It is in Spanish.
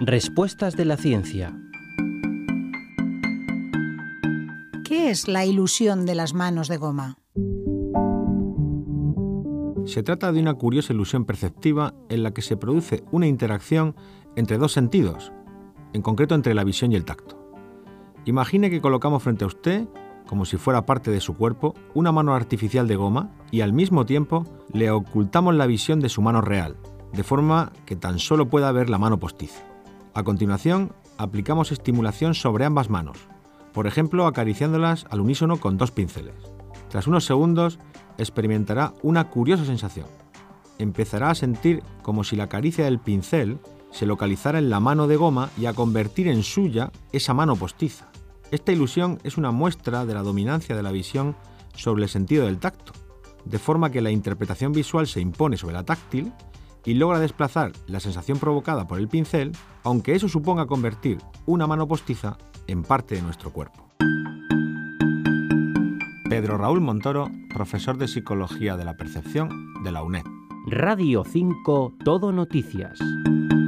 Respuestas de la ciencia. ¿Qué es la ilusión de las manos de goma? Se trata de una curiosa ilusión perceptiva en la que se produce una interacción entre dos sentidos, en concreto entre la visión y el tacto. Imagine que colocamos frente a usted, como si fuera parte de su cuerpo, una mano artificial de goma y al mismo tiempo le ocultamos la visión de su mano real, de forma que tan solo pueda ver la mano postiza. A continuación, aplicamos estimulación sobre ambas manos, por ejemplo acariciándolas al unísono con 2 pinceles. Tras unos segundos, experimentará una curiosa sensación. Empezará a sentir como si la caricia del pincel se localizara en la mano de goma y a convertir en suya esa mano postiza. Esta ilusión es una muestra de la dominancia de la visión sobre el sentido del tacto, de forma que la interpretación visual se impone sobre la táctil y logra desplazar la sensación provocada por el pincel, aunque eso suponga convertir una mano postiza en parte de nuestro cuerpo. Pedro Raúl Montoro, profesor de Psicología de la Percepción de la UNED. Radio 5 Todo Noticias.